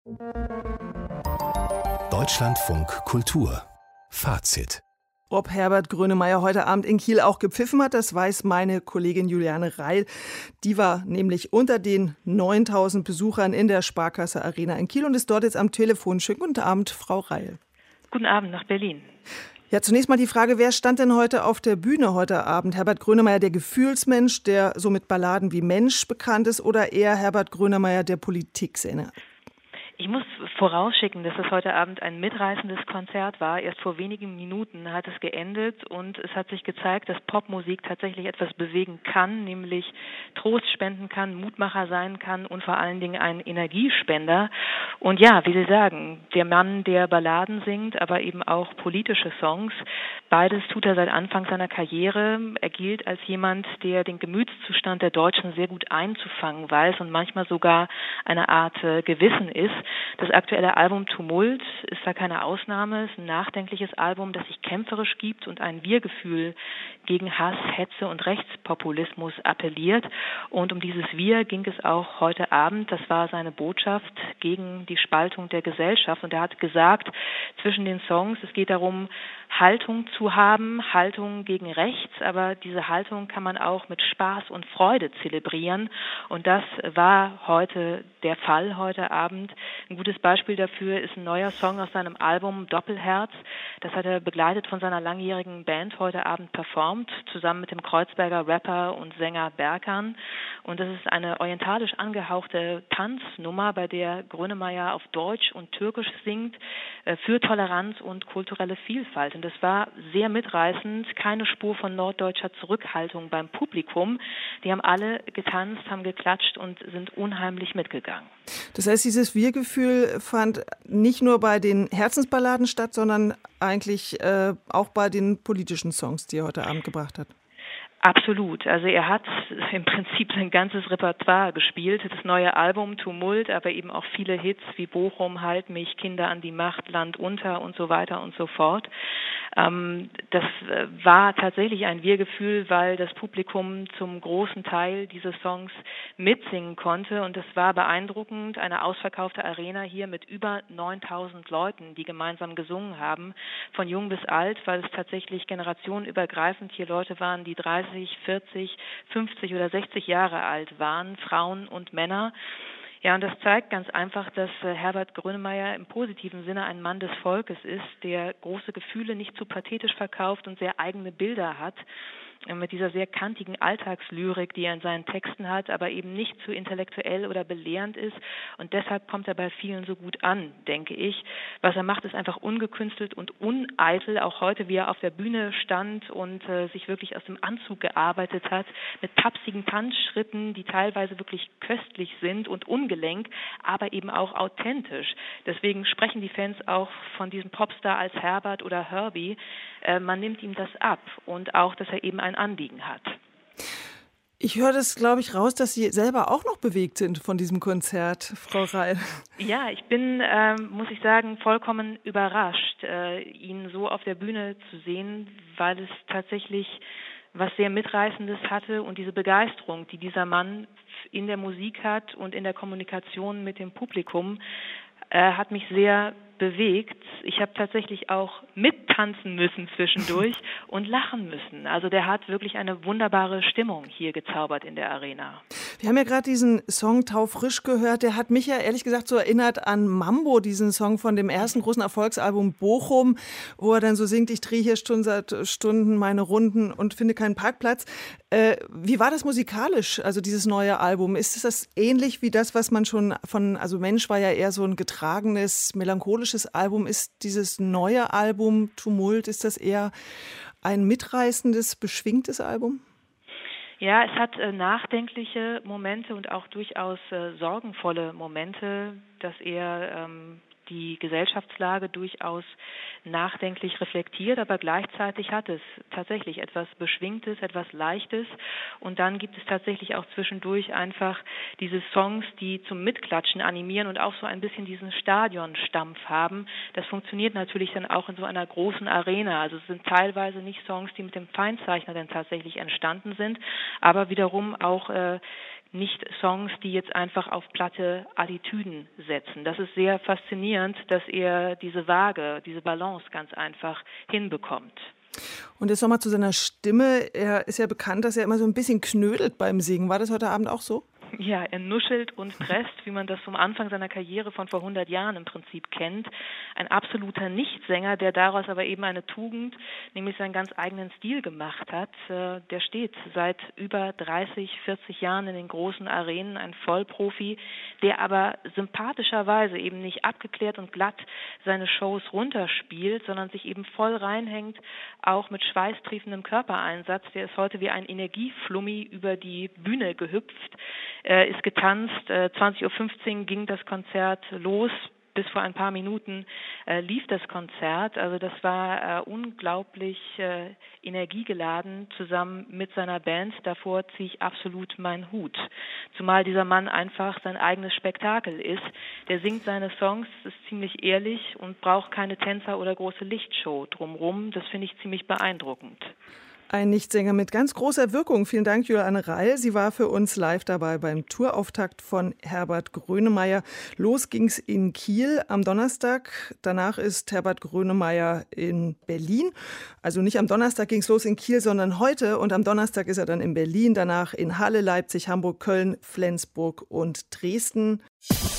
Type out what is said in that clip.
Deutschlandfunk Kultur Fazit. Ob Herbert Grönemeyer heute Abend in Kiel auch gepfiffen hat, das weiß meine Kollegin Juliane Reil. Die war nämlich unter den 9.000 Besuchern in der Sparkasse Arena in Kiel und ist dort jetzt am Telefon. Schönen guten Abend, Frau Reil. Guten Abend nach Berlin. Ja, zunächst mal die Frage, wer stand denn heute auf der Bühne heute Abend? Herbert Grönemeyer, der Gefühlsmensch, der so mit Balladen wie Mensch bekannt ist, oder eher Herbert Grönemeyer, der Politiksänger? Ich muss vorausschicken, dass es heute Abend ein mitreißendes Konzert war. Erst vor wenigen Minuten hat es geendet und es hat sich gezeigt, dass Popmusik tatsächlich etwas bewegen kann, nämlich Trost spenden kann, Mutmacher sein kann und vor allen Dingen ein Energiespender. Und ja, wie Sie sagen, der Mann, der Balladen singt, aber eben auch politische Songs, beides tut er seit Anfang seiner Karriere. Er gilt als jemand, der den Gemütszustand der Deutschen sehr gut einzufangen weiß und manchmal sogar eine Art Gewissen ist. Das aktuelle Album Tumult ist da keine Ausnahme. Es ist ein nachdenkliches Album, das sich kämpferisch gibt und ein Wir-Gefühl gegen Hass, Hetze und Rechtspopulismus appelliert. Und um dieses Wir ging es auch heute Abend. Das war seine Botschaft gegen die Spaltung der Gesellschaft. Und er hat gesagt, zwischen den Songs, es geht darum, Haltung zu haben, Haltung gegen rechts, aber diese Haltung kann man auch mit Spaß und Freude zelebrieren. Und das war heute der Fall, heute Abend. Ein gutes Beispiel dafür ist ein neuer Song aus seinem Album Doppelherz. Das hat er begleitet von seiner langjährigen Band heute Abend performt, zusammen mit dem Kreuzberger Rapper und Sänger Berkan. Und das ist eine orientalisch angehauchte Tanznummer, bei der Grönemeyer auf Deutsch und Türkisch singt, für Toleranz und kulturelle Vielfalt. Und das war sehr mitreißend, keine Spur von norddeutscher Zurückhaltung beim Publikum. Die haben alle getanzt, haben geklatscht und sind unheimlich mitgegangen. Das heißt, dieses Wir-Gefühl fand nicht nur bei den Herzensballaden statt, sondern eigentlich auch bei den politischen Songs, die er heute Abend gebracht hat. Absolut. Also er hat im Prinzip sein ganzes Repertoire gespielt. Das neue Album Tumult, aber eben auch viele Hits wie Bochum, Halt mich, Kinder an die Macht, Land unter und so weiter und so fort. Das war tatsächlich ein Wir-Gefühl, weil das Publikum zum großen Teil diese Songs mitsingen konnte und es war beeindruckend. Eine ausverkaufte Arena hier mit über 9.000 Leuten, die gemeinsam gesungen haben, von jung bis alt, weil es tatsächlich generationenübergreifend hier Leute waren, die 30, 40, 50 oder 60 Jahre alt waren, Frauen und Männer. Ja, und das zeigt ganz einfach, dass Herbert Grönemeyer im positiven Sinne ein Mann des Volkes ist, der große Gefühle nicht zu pathetisch verkauft und sehr eigene Bilder hat, mit dieser sehr kantigen Alltagslyrik, die er in seinen Texten hat, aber eben nicht zu intellektuell oder belehrend ist. Und deshalb kommt er bei vielen so gut an, denke ich. Was er macht, ist einfach ungekünstelt und uneitel. Auch heute, wie er auf der Bühne stand und sich wirklich aus dem Anzug gearbeitet hat, mit tapsigen Tanzschritten, die teilweise wirklich köstlich sind und ungelenk, aber eben auch authentisch. Deswegen sprechen die Fans auch von diesem Popstar als Herbert oder Herbie. Man nimmt ihm das ab und auch, dass er eben ein Anliegen hat. Ich höre das, glaube ich, raus, dass Sie selber auch noch bewegt sind von diesem Konzert, Frau Reil. Ja, ich bin, muss ich sagen, vollkommen überrascht, ihn so auf der Bühne zu sehen, weil es tatsächlich was sehr Mitreißendes hatte und diese Begeisterung, die dieser Mann in der Musik hat und in der Kommunikation mit dem Publikum, hat mich sehr bewegt. Ich habe tatsächlich auch mittanzen müssen zwischendurch und lachen müssen. Also der hat wirklich eine wunderbare Stimmung hier gezaubert in der Arena. Wir haben ja gerade diesen Song Taufrisch gehört. Der hat mich ja ehrlich gesagt so erinnert an Mambo, diesen Song von dem ersten großen Erfolgsalbum Bochum, wo er dann so singt, ich drehe hier seit Stunden meine Runden und finde keinen Parkplatz. Wie war das musikalisch, also dieses neue Album? Ist das ähnlich wie das, was man schon also Mensch war ja eher so ein getragenes, melancholisches Album. Ist dieses neue Album Tumult, ist das eher ein mitreißendes, beschwingtes Album? Ja, es hat nachdenkliche Momente und auch durchaus sorgenvolle Momente, dass er die Gesellschaftslage durchaus nachdenklich reflektiert, aber gleichzeitig hat es tatsächlich etwas Beschwingtes, etwas Leichtes und dann gibt es tatsächlich auch zwischendurch einfach diese Songs, die zum Mitklatschen animieren und auch so ein bisschen diesen Stadionstampf haben. Das funktioniert natürlich dann auch in so einer großen Arena. Also es sind teilweise nicht Songs, die mit dem Feinzeichner dann tatsächlich entstanden sind, aber wiederum auch nicht Songs, die jetzt einfach auf platte Attitüden setzen. Das ist sehr faszinierend, dass er diese Waage, diese Balance ganz einfach hinbekommt. Und jetzt nochmal zu seiner Stimme. Er ist ja bekannt, dass er immer so ein bisschen knödelt beim Singen. War das heute Abend auch so? Ja, er nuschelt und presst, wie man das vom Anfang seiner Karriere von vor 100 Jahren im Prinzip kennt. Ein absoluter Nichtsänger, der daraus aber eben eine Tugend, nämlich seinen ganz eigenen Stil gemacht hat. Der steht seit über 30, 40 Jahren in den großen Arenen, ein Vollprofi, der aber sympathischerweise eben nicht abgeklärt und glatt seine Shows runterspielt, sondern sich eben voll reinhängt, auch mit schweißtriefendem Körpereinsatz. Der ist heute wie ein Energieflummi über die Bühne gehüpft. Ist getanzt. 20.15 Uhr ging das Konzert los. Bis vor ein paar Minuten lief das Konzert. Also das war unglaublich energiegeladen zusammen mit seiner Band. Davor ziehe ich absolut meinen Hut. Zumal dieser Mann einfach sein eigenes Spektakel ist. Der singt seine Songs, ist ziemlich ehrlich und braucht keine Tänzer oder große Lichtshow drumherum. Das finde ich ziemlich beeindruckend. Ein Nichtsänger mit ganz großer Wirkung. Vielen Dank, Juliane Reil. Sie war für uns live dabei beim Tourauftakt von Herbert Grönemeyer. Los ging's in Kiel am Donnerstag. Danach ist Herbert Grönemeyer in Berlin. Also nicht am Donnerstag ging's los in Kiel, sondern heute. Und am Donnerstag ist er dann in Berlin. Danach in Halle, Leipzig, Hamburg, Köln, Flensburg und Dresden.